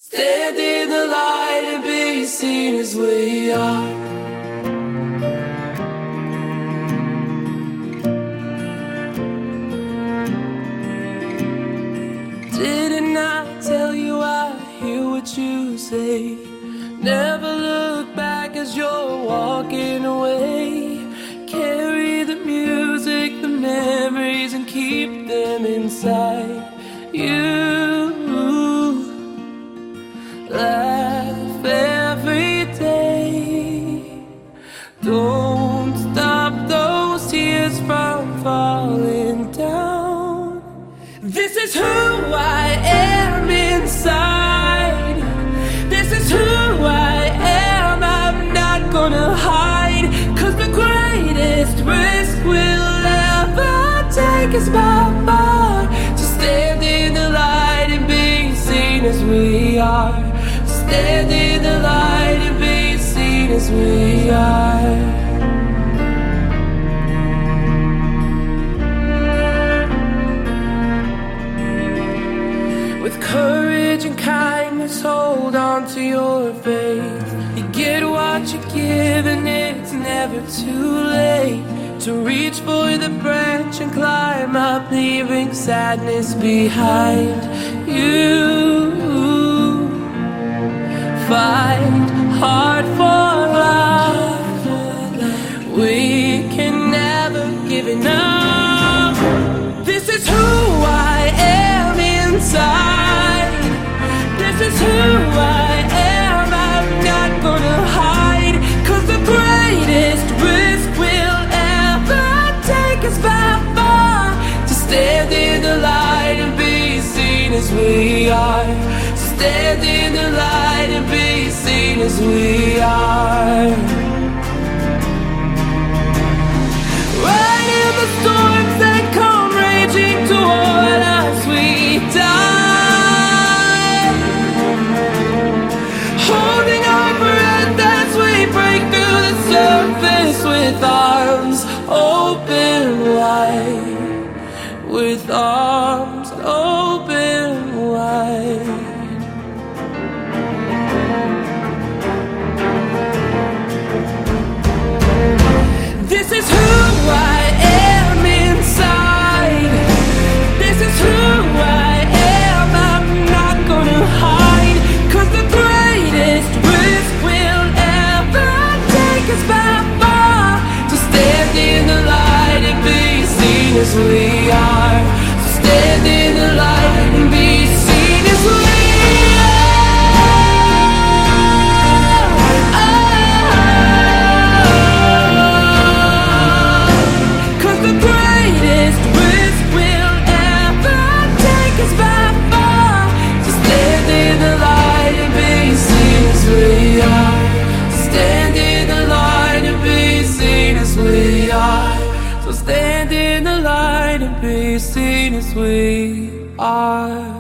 Stand in the light and be seen as we are. Didn't I tell you I hear what you say? Never look back as you're walking away. Carry the music, the memories, and keep them inside you. Laugh every day. Don't stop those tears from falling down. This is who I am inside. This is who I am. I'm not gonna hide, 'cause the greatest risk we'll ever take is by far to stand in the light and be seen as we are. Stand in the light and be seen as we are. With courage and kindness, hold on to your faith. You get what you give, and it's never too late to reach for the branch and climb up, leaving sadness behind you. Fight hard for love. We can never give enough. This is who I am inside. This is who I am. I'm not gonna hide, 'cause the greatest risk we'll ever take is by far to stand in the light and be seen as we are. Stand in the light and be seen as we are. Right in the storms that come raging toward us, we die. Holding our breath as we break through the surface with arms open wide. With arms open wide. This is who I am inside. This is who I am. I'm not gonna hide, 'cause the greatest risk we'll ever take is by far to stand in the light and be seen as we are. Stand in the light and be seen as we are. So stand in the light and be seen as we are.